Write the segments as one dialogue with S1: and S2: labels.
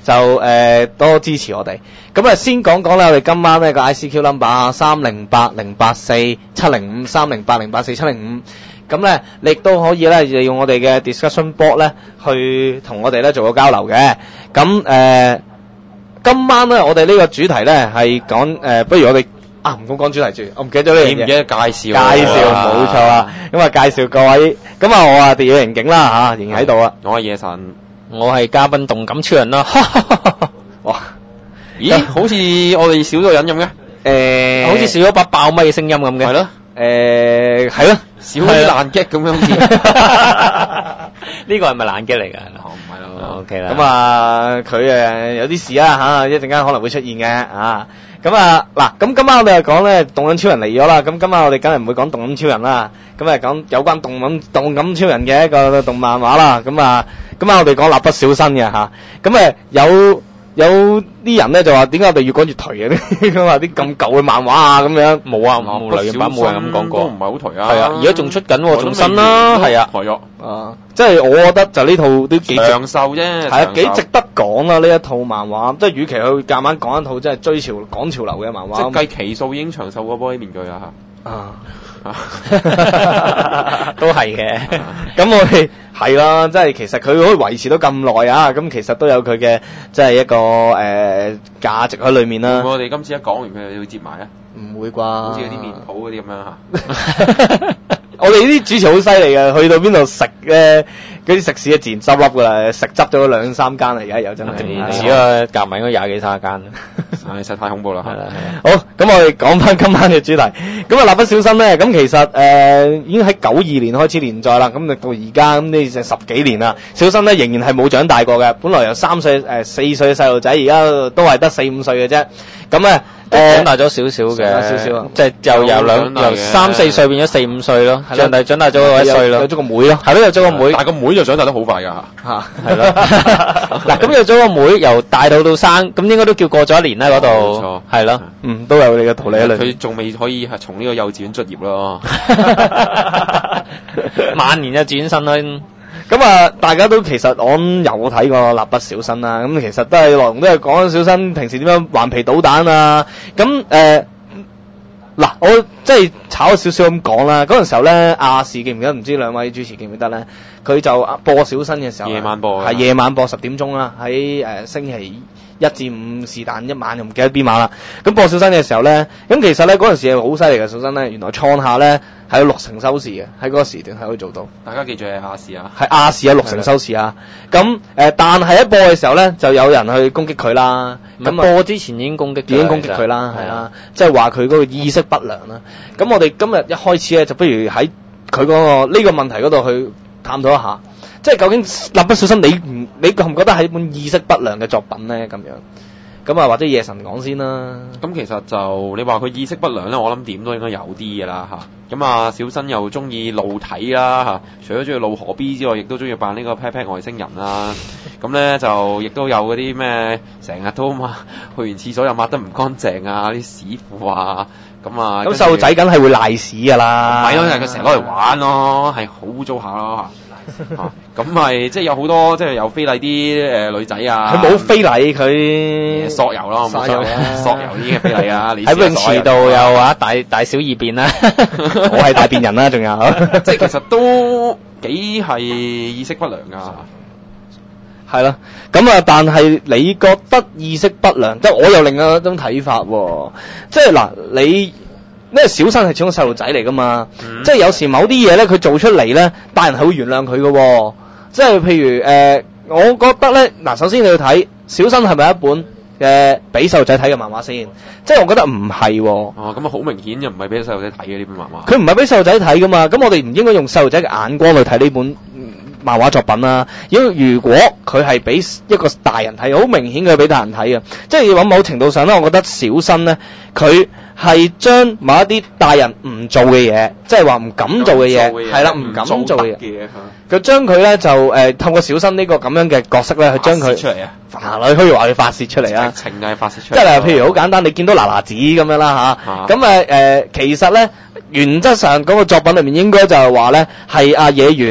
S1: 就多支持我哋。咁啊，先講講啦，我哋今晚呢個 ICQ number 308084705308084705。咁咧，你亦都可以咧利用我哋嘅 discussion board 咧，去同我哋咧做個交流嘅。咁今晚咧，我哋呢個主題咧係講不如我哋唔好講主題住，我唔記得咗呢樣嘢。
S2: 唔記得介紹，
S1: 冇錯啦。咁啊，介紹各位。咁啊，我啊電影刑警啦仍然喺度啊。
S2: 我係夜神，
S3: 我係嘉賓動感超人啦。
S1: 哇！
S2: 咦，好似我哋少咗人咁嘅。
S3: 好似少咗把爆咪嘅聲音咁嘅。
S2: 係咯。
S1: 係咯，
S2: 少啲爛 gag 咁樣好似。
S3: 呢個係咪爛 gag 嚟㗎？
S2: 唔係咯。
S3: OK 啦。
S1: 咁啊，佢有啲事啊一陣間可能會出現嘅啊。咁啊嗱，咁今晚我哋就講咧動感超人嚟咗啦。咁今晚我哋梗係唔會講動感超人啦，咁啊講有關動感超人嘅一個動漫畫啦。咁啊，今晚我哋講蠟筆小新嘅嚇。咁有啲人咧就話點解我哋越講越頹嘅？咁話啲咁舊嘅漫畫啊咁樣。
S3: 冇啊，冇類型版冇人咁講過。
S2: 都唔係好頹啊。
S3: 係啊，而家仲出緊喎，仲新啦。係啊。
S2: 係啊。
S1: 即係我覺得就呢套都幾
S2: 長壽啫。
S1: 係啊，幾值得講啦呢一套漫畫。即係與其去夾硬講一套即係趕潮流嘅漫畫。
S2: 即係計期數已經長壽過玻璃面具啦
S1: 都係嘅。咁我哋係啦，即係其實佢可以維持到咁耐啊，咁其實都有佢嘅即係一個價值喺裏面啦。
S2: 我哋今次一講完佢會接埋啊？
S1: 唔會啩？
S2: 好似嗰啲麵鋪嗰啲咁樣嚇。
S1: 我哋呢啲主持好犀利嘅，去到邊度食咧，嗰啲食肆自然執笠噶啦，執咗2-3間啦，而家有真係。
S3: 似啊，夾埋應該20幾30間。
S2: 實在太恐怖啦。
S1: 係啦。好，咁我哋講翻今晚嘅主題。咁啊，蠟筆小新咧，咁其實已經喺92年開始連載啦，咁到而家咁呢就10幾年啦。小新咧仍然係冇長大過嘅，本來由4歲嘅細路仔，而家都係得4-5歲嘅啫。咁咧。
S3: 長大咗少少嘅，
S1: 少少啊，
S3: 即係由3-4歲變咗4-5歲咯，長大咗1歲咯，
S1: 有咗個妹咯，
S3: 係咯，有咗個妹，
S2: 但係個妹就長大得好快㗎嚇，
S3: 係咯。嗱，咁有咗個妹，由大到生，咁應該都叫過咗1年啦嗰度，
S2: 冇錯，
S3: 係咯，
S1: 都有你嘅道理喺裏。
S2: 佢仲未可以係從呢個幼稚園卒業咯，
S3: 晚年就轉身啦。
S1: 咁啊，大家都其實我有睇過蠟筆小新啦，咁其實都係內容都係講小新平時點樣頑皮搗蛋啊。咁嗱，我即係炒少少咁講啦。嗰陣時候咧，亞視記唔記得？唔知兩位主持記唔記得咧？佢就播小新嘅時候，
S2: 夜晚播
S1: 係夜晚播10點鐘啦，喺星期1至5是但一晚，又唔記得邊晚啦。咁播小新嘅時候咧，咁其實咧嗰陣時係好犀利嘅。小新咧，原來創下咧係有6成收視嘅，喺嗰個時段係可以做到。
S2: 大家記住係亞視啊，
S1: 係亞視啊，6成收視啊。咁但係一播嘅時候咧，就有人去攻擊佢啦。
S3: 咁播之前已經攻擊
S1: 佢啦，係啦，即係話佢嗰個意識不良啦。咁我哋今日一開始咧，就不如喺佢嗰個呢個問題嗰度去探討一下，即係究竟蠟筆小新你覺唔覺得係一本意識不良嘅作品咧？咁樣咁啊，或者夜神講先啦。
S2: 咁其實就你話佢意識不良咧，我諗點都應該有啲嘅啦嚇。咁啊，小新又中意露體啦嚇，除咗中意露河 B 之外，亦都中意扮呢個 pat pat 外星人啦。咁咧就亦都有嗰啲咩，成日都去完廁所又抹得唔乾淨啊，啲屎褲啊。咁細
S1: 路仔梗係會賴屎㗎啦。
S2: 唔係咯，係佢成日攞嚟玩咯，係好污糟下咯嚇。咁咪即係有好多即係有非禮啲女仔啊。
S1: 佢冇非禮，佢
S2: 索油咯，索油呢啲嘅非禮啊。
S3: 喺泳池度又話大小二便啦，
S1: 我係大便人啦，仲有
S2: 即係其實都幾係意識不良㗎。
S1: 係咯，咁啊，但係你覺得意識不良，即係我有另外一種睇法喎。即係嗱，因為小新係始終細路仔嚟噶嘛，即係有時某啲嘢咧，佢做出嚟咧，大人係會原諒佢喎。即係譬如我覺得咧，嗱，首先你要睇小新係咪一本俾細路仔睇嘅漫畫先？即係我覺得唔係喎。
S2: 哦，咁啊好明顯就唔係俾細路仔睇嘅呢本漫畫。
S1: 佢唔係俾細路仔睇噶嘛，咁我哋唔應該用細路仔嘅眼光去睇呢本漫畫作品啦，因為如果佢係俾一個大人睇，好明顯佢係俾大人睇嘅，即係要揾某程度上咧，我覺得小新咧，佢係將某一啲大人唔做嘅嘢，即係話唔敢做嘅嘢，係啦，唔敢做嘅嘢，佢將佢咧就透過小新呢個咁樣嘅角色咧，去將佢
S2: 出嚟啊，
S1: 你可以話佢發泄出嚟啊，
S2: 情係發泄出嚟，
S1: 即係譬如好簡單，你見到嗱嗱子咁樣啦嚇，咁其實咧原則上嗰個作品裏面應該就係話咧係阿野原。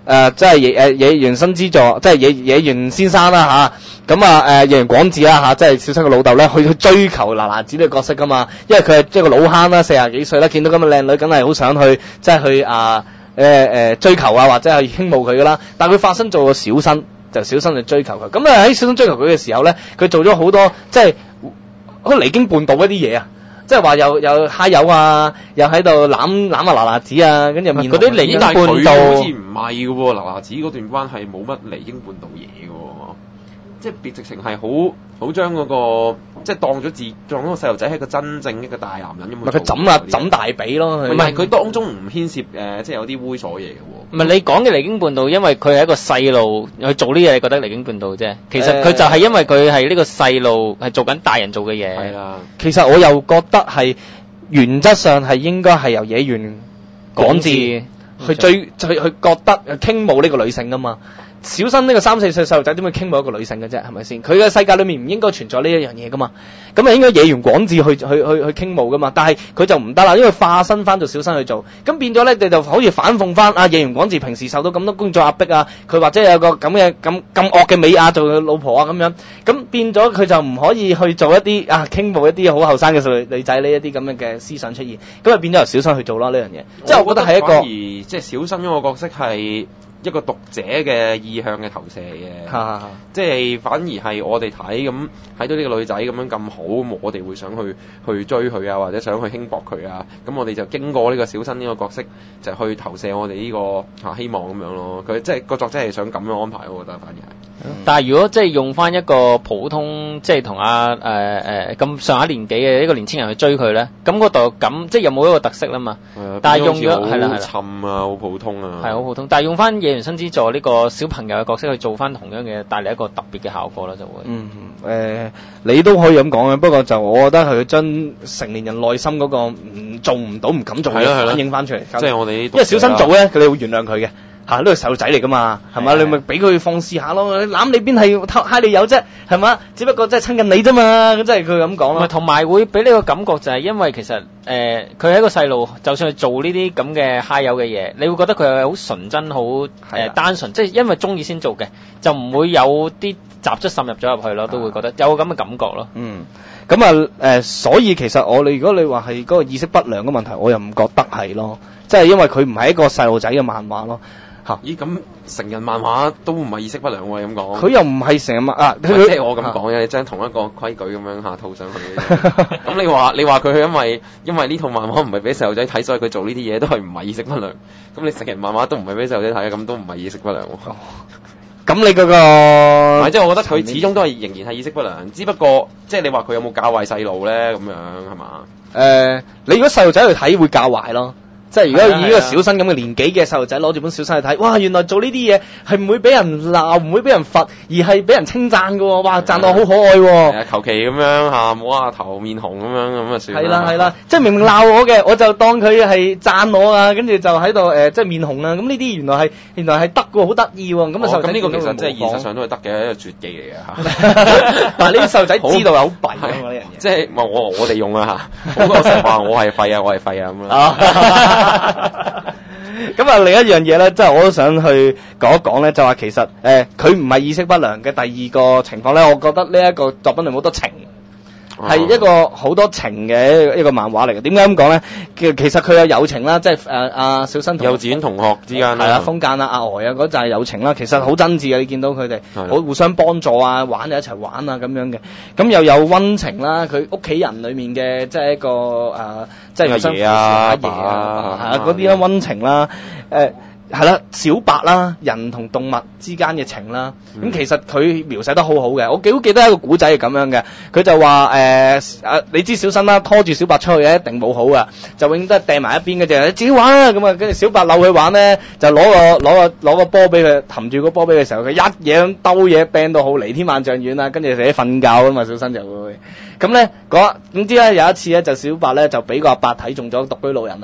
S1: 即係野原新之助，即係野原先生啦嚇，咁野原廣志啦嚇，即係小新嘅老豆咧，去追求娜娜子呢個角色噶嘛，因為佢係即係個老坑啦，40幾歲啦，見到咁嘅靚女，梗係好想去即係去追求啊，或者係傾慕佢噶啦，但係佢化身做個小新，就小新去追求佢，咁喺小新追求佢嘅時候咧，佢做咗好多即係好離經叛道一啲嘢啊！即係話又揩油啊，又喺度攬娜娜子啊，跟住面
S3: 嗰啲離經叛道，
S2: 好似唔係嘅喎，娜娜子嗰段關係冇乜離經叛道嘢嘅喎，即係別直情係好將嗰個即係當咗個細路仔係一個真正一個大男人咁。
S1: 咪佢枕大髀咯，
S2: 唔係佢當中唔牽涉即係有啲猥瑣嘢嘅喎。
S3: 唔係你講嘅離經叛道，因為佢係一個細路去做呢嘢，你覺得離經叛道啫。其實佢就係因為佢係呢個細路係做緊大人做嘅嘢。
S2: 係啦，
S1: 其實我又覺得係原則上係應該係由野原廣志去覺得傾慕呢個女性噶嘛。小新呢個3、4歲細路仔點會傾慕一個女性嘅啫？係咪先？佢嘅世界裏面唔應該存在呢一樣嘢噶嘛？咁啊應該野原廣志去傾慕噶嘛？但係佢就唔得啦，因為化身翻做小新去做，咁變咗咧，你就好似反諷翻野原廣志平時受到咁多工作壓迫啊，佢或者有個咁惡嘅美亞做佢老婆啊咁樣，咁變咗佢就唔可以去做一啲傾慕一啲好後生嘅女仔呢一啲咁樣嘅思想出現，咁啊變咗由小新去做啦呢樣嘢。即係我覺得係一個
S2: 反而即係小新嗰個角色係一個讀者嘅意向嘅投射嘅，即係反而係我哋睇到呢個女仔咁樣咁好，我哋會想去追佢啊，或者想去輕薄佢啊，咁我哋就經過呢個小新呢個角色就去投射我哋呢個希望咁樣咯。佢即係個作者係想咁樣安排，我覺得反而係。
S3: 但係如果即係用翻一個普通即係同咁上下年紀嘅一個年輕人去追佢咧，咁嗰度咁即係有冇一個特色啦嘛？但係用咗係啦，
S2: 好沉啊，好普通啊，
S3: 係好普通。但係用翻野原新之助呢個小朋友嘅角色去做翻同樣嘅，帶嚟一個特別嘅效果啦，就會。
S1: 你都可以咁講嘅，不過就我覺得係將成年人內心嗰個做唔到、唔敢做嘅反映翻出嚟。
S2: 即係我哋
S1: 因為小新做咧，佢哋會原諒佢嘅。呢個細路仔嚟噶嘛，係嘛？你咪俾佢放肆下咯，攬你邊係揩你有啫，係嘛？只不過即係親近你啫嘛，咁即係佢咁講咯。
S3: 同埋會俾你個感覺就係因為其實佢係一個細路，就算係做呢啲咁嘅揩油嘅嘢，你會覺得佢係好純真、好單純，即係因為中意先做嘅，就唔會有啲雜質滲入咗入去咯，都會覺得有咁嘅感覺咯。
S1: 咁所以其實如果你話係嗰個意識不良嘅問題，我又唔覺得係咯，即係因為佢唔係一個細路仔嘅漫畫咯。
S2: 咦，咁成人漫畫都唔係意識不良喎，咁講。
S1: 佢又唔係成日
S2: 即係我咁講嘅，你將同一個規矩咁樣套上去。咁你話佢因為呢套漫畫唔係俾細路仔睇，所以佢做呢啲嘢都係唔係意識不良。咁你成人漫畫都唔係俾細路仔睇，咁都唔係意識不良喎。
S1: 咁你嗰個，
S2: 即係我覺得佢始終都係仍然係意識不良，只不過即係你話佢有冇教壞細路咧？咁樣係嘛？
S1: 你如果細路仔去睇會教壞咯。即係如果以呢個小新咁嘅年紀嘅細路仔攞住本小新去睇，哇！原來做呢啲嘢係唔會俾人鬧，唔會俾人罰，而係俾人稱讚嘅喎，哇！讚到好可愛喎。
S2: 求其咁樣摸下頭面紅咁啊算啦。
S1: 係啦，即係明明鬧我嘅，我就當佢係讚我啊，跟住就喺度即係面紅啊。咁呢啲原來係得嘅，好得意喎。咁啊，
S2: 咁呢個其實即係現實上都係得嘅一個絕技嚟嘅嚇。
S1: 但係呢啲細路仔知道係好弊嘅呢樣嘢。
S2: 即係我哋用啊嚇，好多時話我係廢啊，我係廢啊咁樣。
S1: 咁啊，另一樣嘢咧，即係我都想去講一講咧，就話其實佢唔係意識不良嘅第二個情況咧，我覺得呢一個作品裏好多情，係一個好多情嘅一個漫畫嚟嘅。點解咁講咧？其實佢有友情啦，即係小新同
S2: 幼稚園同學之間
S1: 係啦，風間啊、阿呆啊嗰就係友情啦。其實好真摯嘅，你見到佢哋好互相幫助啊，玩就一齊玩啊咁樣嘅。咁又有溫情啦，佢屋企人裏面嘅即係一個即係
S2: 阿爺啊、阿爸啊
S1: 嗰啲啦，溫情啦，係啦，小白啦，人同動物之間嘅情啦，咁其實佢描寫得好好嘅。我幾好記得一個古仔係咁樣嘅，佢就話你知小新啦，拖住小白出去一定冇好噶，就永遠都係掟埋一邊嘅啫，你自己玩啊咁啊，跟住小白扭佢玩咧，就攞個波俾佢，含住個波俾佢嘅時候，佢一嘢兜嘢掟到好離天萬丈遠啦，跟住自己瞓覺啊嘛，小新就會咁咧總之咧有一次咧就小白咧就俾個阿伯睇中咗獨居老人啦。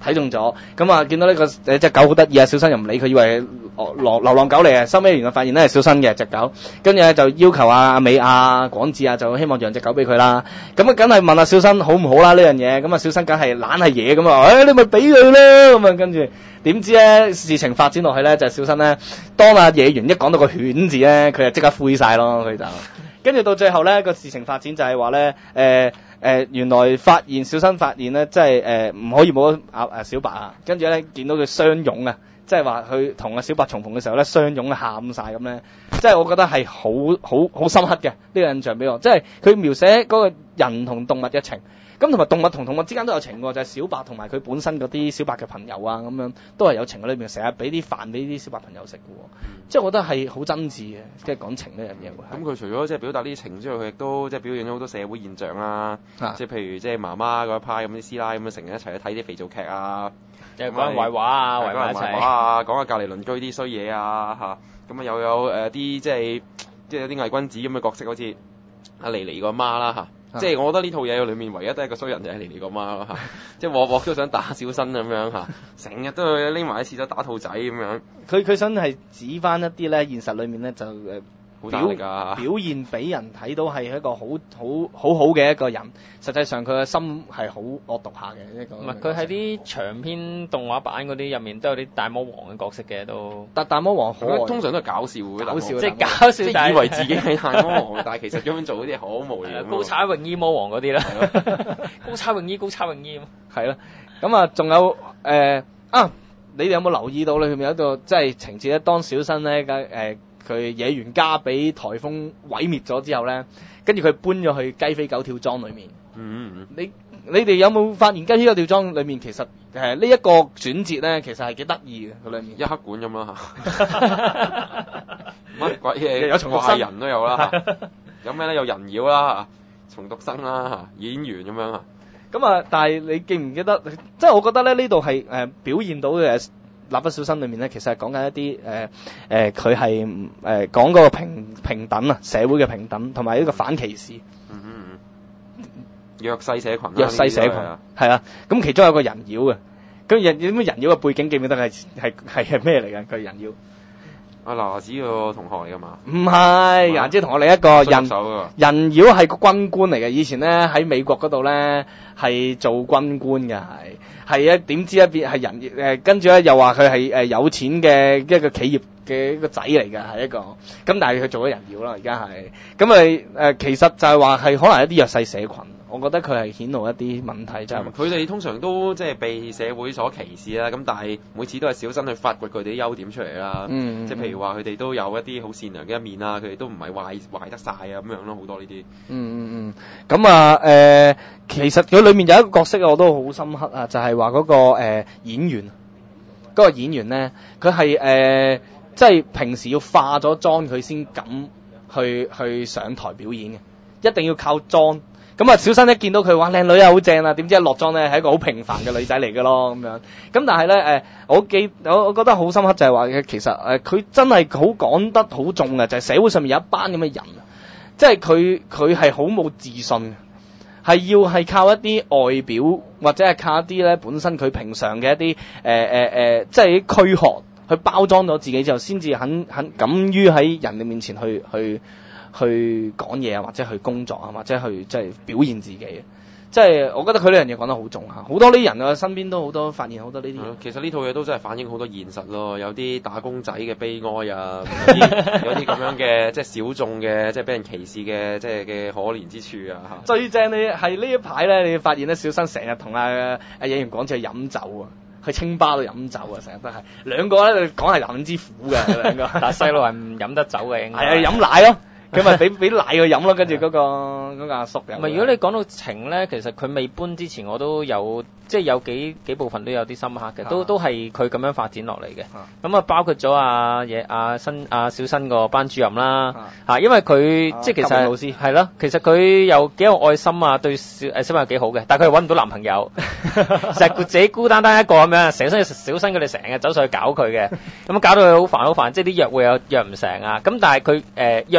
S1: 睇中咗，咁啊見到呢個隻狗好得意啊，小新又唔理佢，以為係流浪狗嚟嘅，收尾原來發現咧係小新嘅隻狗，跟住咧就要求阿美亞廣志啊，就希望養隻狗俾佢啦，咁啊梗係問阿小新好唔好啦呢樣嘢，咁啊小新梗係懶係嘢咁啊，你咪俾佢啦，咁啊跟住點知咧事情發展落去咧就係小新咧，當阿野原一講到個犬字咧，佢就即刻灰晒咯，佢就跟住到最後咧個事情發展就係話咧原來小新發現咧，即係唔可以冇咗小白啊，跟住咧見到佢相擁啊，即係話佢同阿小白重逢嘅時候咧，相擁喊晒咁咧，即係我覺得係好深刻嘅呢個印象俾我，即係佢描寫嗰個人同動物嘅情。咁同埋動物同動物之間都有情喎，就係小白同埋佢本身嗰啲小白嘅朋友啊，咁樣都係有情喺裏面，成日俾啲飯俾啲小白朋友食嘅喎，即係我覺得係好真摯嘅，即係講情呢樣嘢會係。
S2: 咁佢除咗即係表達呢啲情之外，佢亦都即係表現咗好多社會現象啦，即係譬如即係媽媽嗰一派咁啲師奶咁樣成日一齊去睇啲肥皂劇啊，
S3: 又講人壞話啊，圍埋一齊
S2: 啊，講下隔離鄰居啲衰嘢啊嚇，咁啊又有啲即係有啲偽君子咁嘅角色，好似阿妮妮個媽啦嚇。即係我覺得呢套嘢裏面唯一都係一個衰人就係妮妮個媽咯嚇，即係鑊鑊都想打小新咁樣嚇，成日都去匿埋喺廁所打兔仔咁樣。
S1: 佢想係指翻一啲咧現實裏面咧就表現俾人睇到係一個好嘅一個人，實際上佢嘅心係好惡毒下嘅一個。
S3: 唔係佢喺啲長篇動畫版嗰啲入面都有啲大魔王嘅角色嘅都。
S1: 但大魔王
S2: 佢通常都係搞笑嘅，
S3: 即係搞笑，
S2: 即係以為自己係大魔王，但係其實咁樣做嗰啲係好無聊。
S3: 高叉泳衣魔王嗰啲啦，高叉泳衣
S1: 係啦，咁啊仲有你哋有冇留意到咧？佢咪有一個即係情節咧？當小新咧佢野原家俾颱風毀滅咗之後咧，跟住佢搬咗去雞飛狗跳莊裏面。你哋有冇發現雞飛狗跳莊裏面其實呢一個轉折咧，其實係幾得意嘅佢裏面。
S2: 一黑館咁啦嚇，乜鬼嘢？有怪人都有啦，有咩咧？有人妖啦，重讀生啦，演員咁樣啊。
S1: 咁啊，但係你記唔記得？即係我覺得咧呢度係表現到嘅。蠟筆小新裏面咧，其實係講緊一啲佢係講嗰個平等啊，社會嘅平等，同埋呢個反歧視。
S2: 弱勢社群。
S1: 係啊，咁其中有個人妖嘅，咁人妖嘅背景記唔記得係咩嚟㗎？佢人妖。
S2: 阿娜子個同學嚟㗎嘛？
S1: 唔係，顏子同學另一個人妖係個軍官嚟嘅，以前咧喺美國嗰度咧係做軍官嘅，係點知一邊係人跟住咧又話佢係有錢嘅一個企業嘅一個仔嚟嘅，係一個咁，但係佢做咗人妖啦，而家係咁其實就係話係可能一啲弱勢社群。我覺得佢係顯露一啲問題，就係
S2: 佢哋通常都即係被社會所歧視啦。咁但係每次都係小新去發掘佢哋啲優點出嚟啦。即係譬如話佢哋都有一啲好善良嘅一面啊，佢哋都唔係壞得晒啊咁樣咯，好多呢啲。
S1: 咁其實佢裏面有一個角色我都好深刻啊，就係話嗰個演員，嗰個演員咧，佢係即係平時要化咗妝佢先敢去上台表演嘅，一定要靠妝。咁啊，小新一見到佢話靚女啊，好正啊，點知一落妝咧係一個好平凡嘅女仔嚟嘅咯，咁樣。咁但係咧我覺得好深刻就係話其實佢真係好講得好重嘅，就係社會上面有一班咁嘅人，即係佢係好冇自信，係要係靠一啲外表或者係靠一啲咧本身佢平常嘅一啲即係軀殼去包裝咗自己之後，先至肯敢於喺人哋面前去講嘢啊，或者去工作啊，或者去即係表現自己，即係我覺得佢呢樣嘢講得好重嚇，好多呢人啊身邊都好多發現好多呢啲。
S2: 其實呢套嘢都真係反映好多現實咯，有啲打工仔嘅悲哀啊，有啲咁樣嘅即係小眾嘅即係俾人歧視嘅即係嘅可憐之處啊嚇。
S1: 最正你係呢一排咧，你發現咧小新成日同阿演員講住去飲酒啊，去清吧度飲酒啊，成日都係兩個咧講係男人之苦嘅兩個，
S3: 但係細路係唔飲得酒嘅，應該
S1: 係飲奶咯。佢咪俾奶佢飲咯，跟住嗰個阿叔飲。
S3: 唔係，如果你講到情咧，其實佢未搬之前，我都有即係有幾部分都有啲深刻嘅，都係佢咁樣發展落嚟嘅。咁包括咗小新個班主任啦，因為佢即係其實老師係咯，其實佢又幾有愛心啊，對小朋友幾好嘅，但係佢又揾唔到男朋友，成日自己孤單單一個咁樣，成身小新佢哋成日走上去搞佢嘅，咁搞到佢好煩，即係啲約會又約唔成啊。咁但係佢約唔成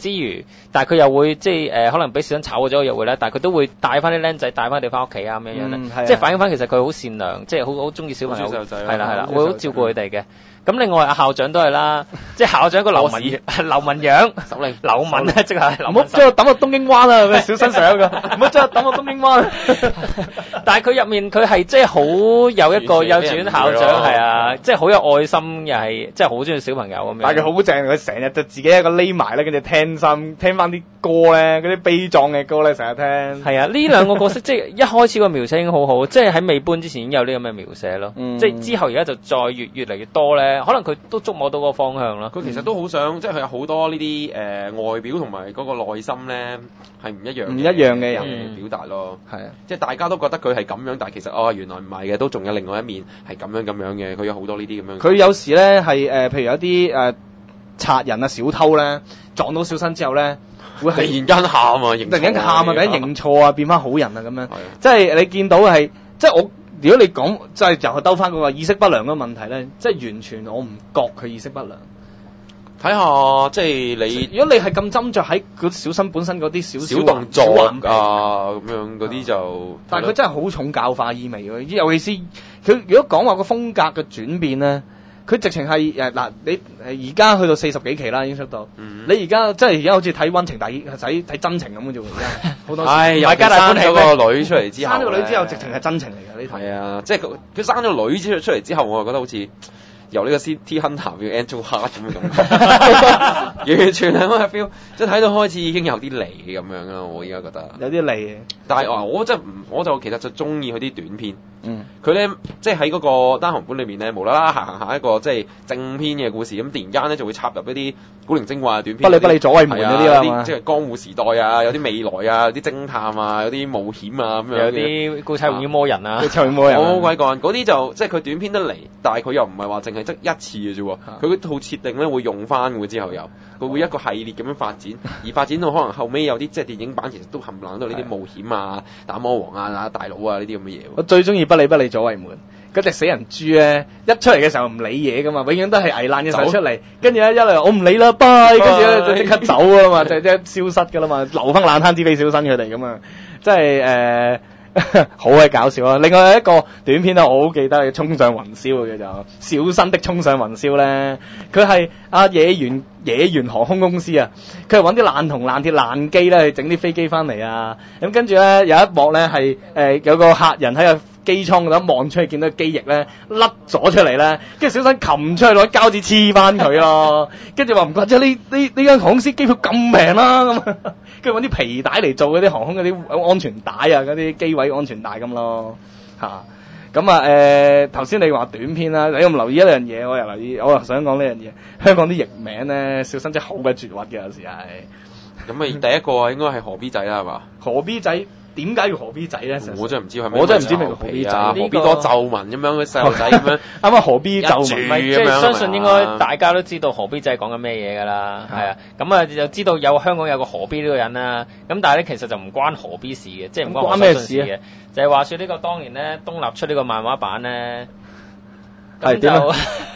S3: 之餘，但係佢又會即係可能俾小新炒咗又會咧，但係佢都會帶翻啲僆仔帶翻佢哋翻屋企啊咁樣咧，
S1: 係啊
S3: 即係反映翻其實佢好善良，即係好中意小朋友，係啦，會好照顧佢哋嘅。咁另外阿校長都係啦，即係校長個劉文陽，劉文啊，即係
S1: 唔好將我抌落東京灣啊！小新上噶，唔好將我抌落東京灣。
S3: 但係佢入面佢係即係好有一個幼稚園校長係啊，即係好有愛心，又係即係好中意小朋友咁樣。
S1: 但係佢好正，佢成日就自己一個匿埋咧，跟住聽翻啲歌咧，嗰啲悲壯嘅歌咧，成日聽。
S3: 係啊，呢兩個角色即係一開始個描寫已經好好，即係喺未搬之前已經有呢咁嘅描寫咯。即係之後而家就再越嚟越多咧。可能佢都捉摸到個方向啦。
S2: 佢其實都好想，即係佢有好多呢啲外表同埋嗰個內心咧係唔一樣嘅人表達咯。係啊，即係大家都覺得佢係咁樣，但係其實原來唔係嘅，都仲有另外一面係咁樣嘅。佢有好多呢啲咁樣。佢
S1: 有時咧係譬如有啲賊人啊、小偷咧撞到小新之後咧，會
S2: 突然間喊啊，突然間
S1: 認錯啊，變翻好人啊咁樣。即係你見到係即係我。如果你講即係就兜翻嗰個意識不良嘅問題咧，即係完全我唔覺佢意識不良。
S2: 睇下即係你，
S1: 如果你係咁斟酌喺個小新本身嗰啲小
S2: 動作啊咁樣嗰啲就，
S1: 但係佢真係好重教化意味嘅，尤其是佢如果講話個風格嘅轉變咧。佢直情係嗱，你而家去到40幾期啦，已經出到。你而家即係而家好似睇溫情睇真情咁嘅啫喎，而家好多。
S2: 又生咗個女出嚟之後，
S1: 生咗個女之後，直情係真情嚟嘅呢套。
S2: 係啊，即係佢生咗個女出嚟之後，我就覺得好似由呢個 City Hunter 變 Angel Heart 咁嘅感覺，完全係嗰個 feel，即係睇到開始已經有啲離咁樣啦。我而家覺得
S1: 有啲離，
S2: 但係我就其實就中意佢啲短篇。佢咧即係喺嗰個單行本裏面咧，無啦啦行下一個即係正篇嘅故事，咁突然間咧就會插入一啲古靈精怪嘅短篇，
S1: 不理左衛門嗰啲啦，
S2: 即係江戶時代啊，有啲未來啊，有啲偵探啊，有啲冒險啊咁樣，
S3: 有啲高差遠魔人啊，
S1: 高差遠魔人，
S2: 好鬼幹嗰啲就即係佢短篇得嚟，但係佢又唔係話淨係得一次嘅啫喎，佢嗰套設定咧會用翻嘅之後又，佢會一個系列咁樣發展，而發展到可能後尾有啲即係電影版其實都冚唪唥都係呢啲冒險啊、打魔王啊、大佬啊呢啲咁嘅嘢。
S1: 我最中意不理左衛門。嗰隻死人豬咧，一出嚟嘅時候唔理嘢噶嘛，永遠都係危難嘅時候出嚟，跟住咧一嚟我唔理啦，拜，跟住咧就即刻走啊嘛，就即係消失噶啦嘛，留翻爛攤子俾小新佢哋咁啊，即係好鬼搞笑啊！另外一個短片咧，我好記得嘅《衝上雲霄》嘅就小新的衝上雲霄咧，佢係野原航空公司啊，佢係揾啲爛銅爛鐵爛機咧去整啲飛機翻嚟啊，咁跟住咧有一幕咧係有個客人喺個機艙嗰度望出去見到機翼咧甩咗出嚟咧，跟住小新擒出去攞膠紙黐翻佢咯，跟住話唔怪之呢間航空公司機票咁平啦咁，跟住揾啲皮帶嚟做嗰啲航空嗰啲安全帶啊，嗰啲機位安全帶咁咯嚇。咁頭先你話短篇啦，你有冇留意一樣嘢？我又想講呢樣嘢。香港啲譯名咧，小新真係好鬼絕核嘅，有時係。
S2: 咁第一個應該係何 B 仔啦，係嘛？
S1: 何 B 仔點解要何 B 仔咧？
S2: 我真係唔知係咪。
S1: 我真係唔知咩叫何 B 仔。
S2: 何 B 多皺紋咁樣嘅細路仔咁樣。
S1: 啱啱何 B 皺紋，
S3: 即係相信應該大家都知道何 B 仔講緊咩嘢㗎啦，係啊。咁就知道香港有個何 B 呢個人啦。咁但係咧其實就唔關何 B 事嘅，即係唔關咩事嘅。就係話說呢個當年咧東立出呢個漫畫版咧，咁就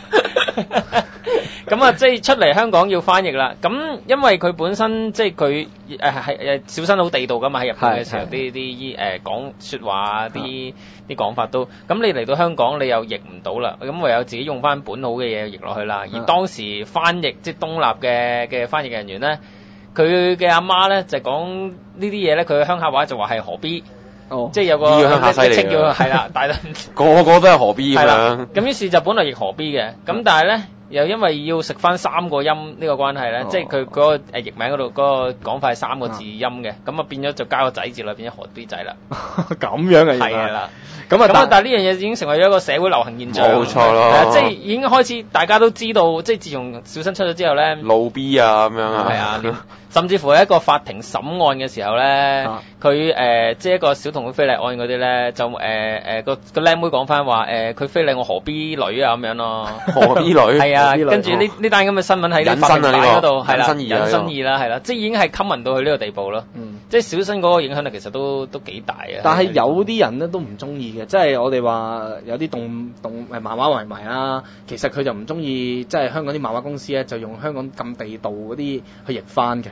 S3: 咁啊，即係出嚟香港要翻譯啦。咁因為佢本身即係佢係小新好地道噶嘛，喺日本嘅時候啲講説話啲講法都，咁你嚟到香港你又譯唔到啦，咁唯有自己用翻本好嘅嘢譯落去啦。而當時翻譯即係東立嘅翻譯嘅人員咧，佢嘅阿媽咧就講呢啲嘢咧，佢嘅鄉下話就話係何 B。即係有個
S2: 鄉下
S3: 稱叫係啦，大
S2: 個個都係何 B 咁樣。
S3: 咁於是就本來譯何 B 嘅，咁但係咧又因為要食翻3個音呢個關係咧，即係佢嗰個譯名嗰度嗰個講法係3個字音嘅，咁啊變咗就加個仔字啦，變咗何 B 仔啦。
S1: 咁樣嘅
S3: 係啦。咁但係呢樣嘢已經成為咗一個社會流行現象。
S2: 冇錯咯。
S3: 即係已經開始大家都知道，即係自從小新出咗之後咧，
S2: 路 B 啊咁樣啊。
S3: 係啊。甚至乎喺一個法庭審案嘅時候咧，佢即係一個小童非禮案嗰啲咧，就個靚妹講翻話佢非禮我何 B 女啊咁樣咯，
S2: 何 B 女
S3: 係啊，跟住呢單咁嘅新聞喺啲法庭版嗰度係啦，引申義啦係啦，即係已經係 common 到去呢個地步咯。即係小新嗰個影響力其實都幾大啊。
S1: 但係有啲人咧都唔中意嘅，即係我哋話有啲動漫畫迷啦，其實佢就唔中意，即係香港啲漫畫公司咧就用香港咁地道嗰啲去譯翻嘅。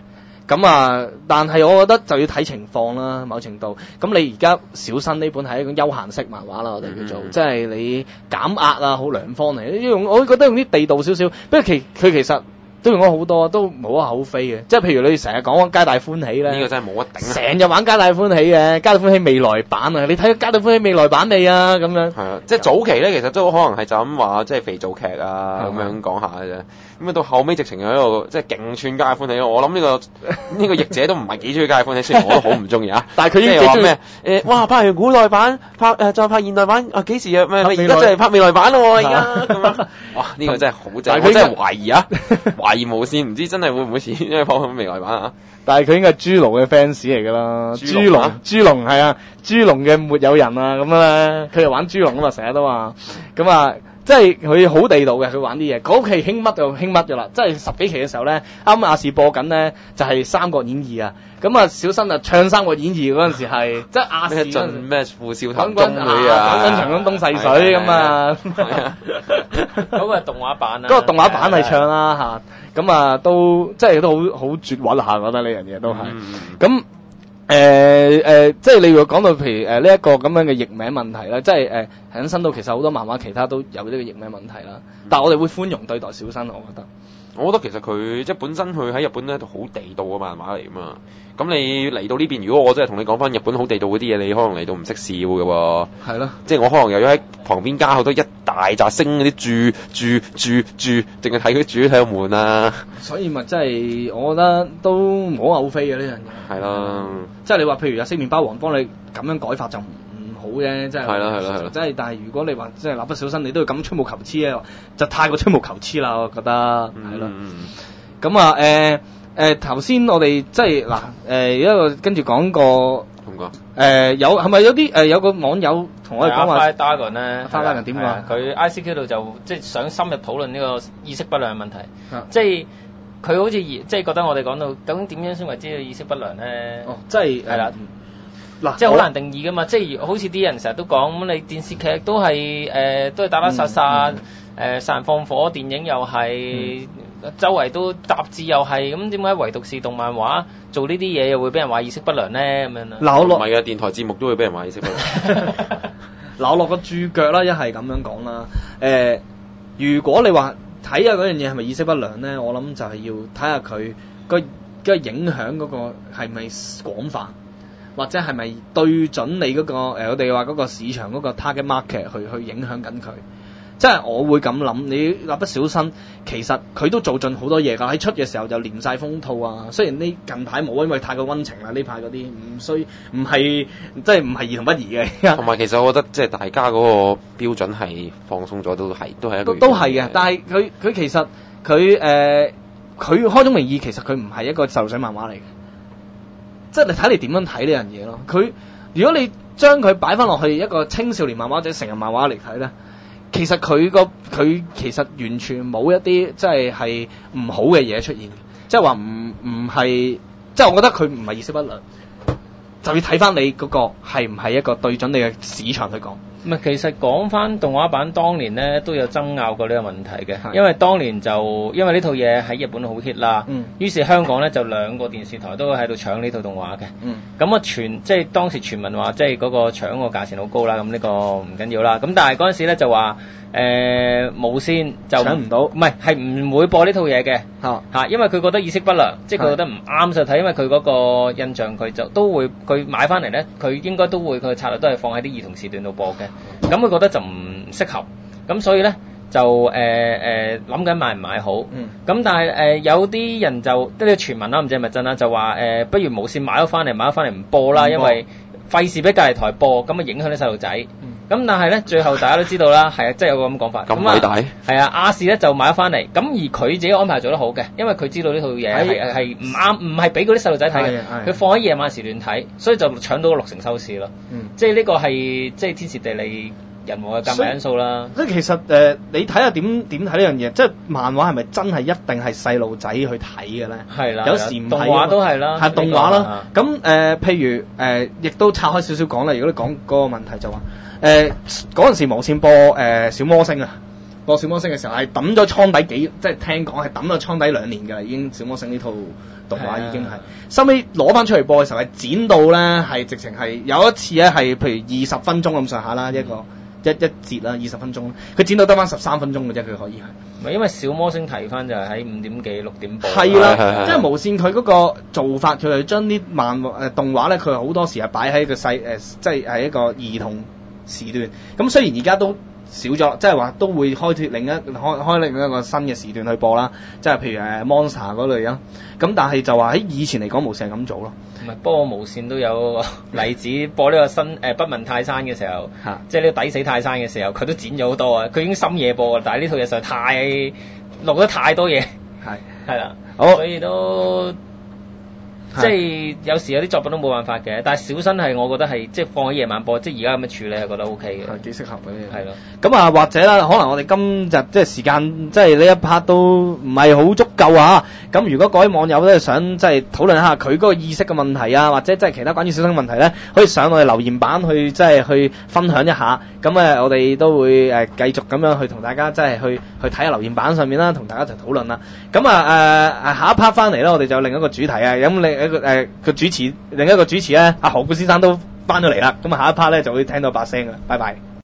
S1: 咁啊，但係我覺得就要睇情況啦，某程度。咁你而家小新呢本係一種休閒式漫畫啦，我哋叫做，即係你減壓啊，好良方嚟。我覺得用啲地道少少，不過佢其實都用咗好多，都無可厚非嘅。即係譬如你成日講皆大歡喜咧，
S2: 呢個真係冇得頂啊！
S1: 成日玩皆大歡喜嘅，皆大歡喜未來版啊！你睇皆大歡喜未來版未啊？咁樣
S2: 係啊，即係早期咧，其實都可能係就咁話，即係肥皂劇啊咁樣講下嘅啫。咁啊到後尾直情喺度即係勁串皆大歡喜。我諗呢個譯者都唔係幾中意皆大歡喜，雖然我都好唔中意啊。
S1: 但係佢已經
S2: 話咩？哇！拍完古代版，再拍現代版啊？幾時啊？咩？而家就係拍未來版咯喎！而家咁樣。哇！呢個真係好正，我真係懷疑啊！懷疑無線，唔知真係會唔會似因為放未來版啊？
S1: 但係佢應該係豬籠嘅 fans 嚟㗎啦，豬籠係啊，豬籠嘅沒有人啊咁樣咧，佢就玩豬籠啊嘛，成日都話，咁啊，即係佢好地道嘅，佢玩啲嘢，嗰期興乜就興乜㗎啦，即係10幾期嘅時候咧，啱亞視播緊咧就係《三國演義》啊，咁啊小新啊唱《三國演義》嗰陣時係，即係亞視
S2: 咩盡咩傅少棠
S1: 講
S2: 佢啊，
S1: 講緊長江東逝水咁啊，
S3: 嗰個係動畫版啊，
S1: 嗰個動畫版係唱啦嚇。咁啊，都即係都好絕韻下，我覺得呢樣嘢都係。咁即係你如果講到譬如呢一個咁樣嘅譯名問題啦，即係引申到其實好多漫畫其他都有呢個譯名問題啦。但係我哋會寬容對待小新，我覺得。
S2: 我覺得其實佢即係本身佢喺日本咧都好地道嘅漫畫嚟㗎嘛。咁你嚟到呢邊，如果我真係同你講翻日本好地道嗰啲嘢，你可能嚟到唔識笑嘅喎。係咯。即係我可能又要喺旁邊加好多一大紮星嗰啲注，淨係睇佢煮睇到悶啊。所以
S1: 咪真係我覺得都無可厚非嘅呢樣嘢。
S2: 係啦。
S1: 即係你話譬如日式麵包王幫你咁樣改法就唔好嘅，即係。係啦。即係但係如果你話即係蠟筆小新，你都要咁吹毛求疵咧，就太過吹毛求疵啦，我覺得係咯。咁啊頭先我哋即係嗱一個跟住講過，有係咪有啲有個網友同我哋講話
S3: 花大人咧，
S1: 花大人點講？
S3: 佢 ICQ 度就即係想深入討論呢個意識不良嘅問題，即係佢好似即係覺得我哋講到究竟點樣先為之意識不良咧？
S1: 哦，即係係啦。嗱，
S3: 即係好難定義噶嘛，即係好似啲人成日都講咁，你電視劇都係打打殺殺，殺人放火，電影又係，周圍都雜誌又係，咁點解唯獨是動漫畫做呢啲嘢又會俾人話意識不良咧？咁樣啊？
S2: 嗱，唔係啊，電台節目都會俾人話意識不良。
S1: 嗱，我落個注腳啦，一係咁樣講啦。如果你話睇下嗰樣嘢係咪意識不良咧，我諗就係要睇下佢個影響嗰個係咪廣泛。或者係咪對準你嗰個我哋話嗰個市場嗰個 target market 去影響緊佢？即係我會咁諗，你蠟筆小新其實佢都做盡好多嘢㗎，喺出嘅時候就連晒風套啊。雖然呢近排冇，因為太過溫情啦，呢排嗰啲唔係即係唔係兒童不宜嘅。
S2: 同埋其實我覺得即係大家嗰個標準係放鬆咗，都係一個
S1: 都係嘅。但係佢其實佢開宗明義，其實佢唔係一個細路仔漫畫嚟嘅。即係你睇你點樣睇呢樣嘢咯？佢如果你將佢擺翻落去一個青少年漫畫或者成人漫畫嚟睇咧，其實佢其實完全冇一啲即係唔好嘅嘢出現，即係話唔係，即係我覺得佢唔係意識不良，就要睇翻你嗰個係唔係一個對準你嘅市場去講。
S3: 唔係，其實講翻動畫版當年咧都有爭拗過呢個問題嘅，因為當年因為呢套嘢喺日本好 hit 啦，於是香港咧就2個電視台都喺度搶呢套動畫嘅，咁啊即係當時傳聞話即係嗰個搶個價錢好高啦，咁呢個唔緊要啦，咁但係嗰陣時咧就話無線就搶唔到，唔係唔會播呢套嘢嘅，因為佢覺得意識不良，即係佢覺得唔啱就睇，因為佢嗰個印象佢就都會佢買翻嚟咧，佢應該都會佢嘅策略都係放喺啲兒童時段度播嘅。咁佢覺得就唔適合，咁所以咧就諗緊買唔買好。咁但係有啲人就即係傳聞啦，唔知係咪真啦，就話不如無線買咗翻嚟唔播啦，因為費事俾隔離台播，咁啊影響啲細路仔。咁但係咧最後大家都知道啦，係啊，真係有個咁講法。咁偉大。係啊，亞視咧就買咗翻嚟，咁而佢自己安排做得好嘅，因為佢知道呢套嘢係唔啱，唔係俾嗰啲細路仔睇嘅，佢放喺夜晚時段睇，所以就搶到60%收視咯。即係呢個係即係天時地利人和嘅夾埋因素啦。即係其實你睇下點睇呢樣嘢，即係漫畫係咪真係一定係細路仔去睇嘅咧？係啦，有時唔係動畫都係啦，係動畫啦。咁譬如亦都拆開少少講啦。如果你講嗰個問題就話嗰陣時無線播小魔星啊，
S1: 播小魔星嘅時候係抌咗倉底即係聽講係抌咗倉底2年㗎啦，已經小魔星呢套動畫已經係，收尾攞翻出嚟播嘅時候係剪到咧係直情係有一次咧係譬如20分鐘咁上下啦，一節啦20分鐘，佢剪到得翻13分鐘嘅啫，佢可以係。
S3: 唔係因為小魔星提翻就係喺5點幾6點播。
S1: 係啦，即係無線佢嗰個做法，佢係將啲動畫咧，佢好多時係擺喺個即係係一個兒童時段。咁雖然而家都少咗，即係話都會開另一個新嘅時段去播啦，即係譬如Monster 嗰類啊。咁但係就話喺以前嚟講無線係咁做咯。
S3: 唔係，不過無線都有例子，播呢個新不問泰山嘅時候，即係呢個抵死泰山嘅時候，佢都剪咗好多啊！佢已經深夜播，但係呢套嘢實在太錄得太多嘢，係啦，所以都。即係有時有啲作品都冇辦法嘅，但係小新係我覺得係即係放喺夜晚播，即係而家咁嘅處理係覺得 O K 嘅，
S1: 係幾適合嘅。
S3: 係咯。
S1: 咁啊，或者啦，可能我哋今日即係時間，即係呢一 part 都唔係好足夠啊。咁如果各位網友咧想即係討論下佢嗰個意識嘅問題啊，或者即係其他關於小新嘅問題咧，可以上我哋留言板去即係去分享一下。咁我哋都會繼續咁樣去同大家即係去睇下留言板上面啦，同大家一齊討論啦。咁下一 part 翻嚟咧，我哋就有另一個主題啊。咁另一個主持咧，阿何故先生都翻咗嚟啦。咁下一 part 咧就會聽到把聲噶啦。拜拜。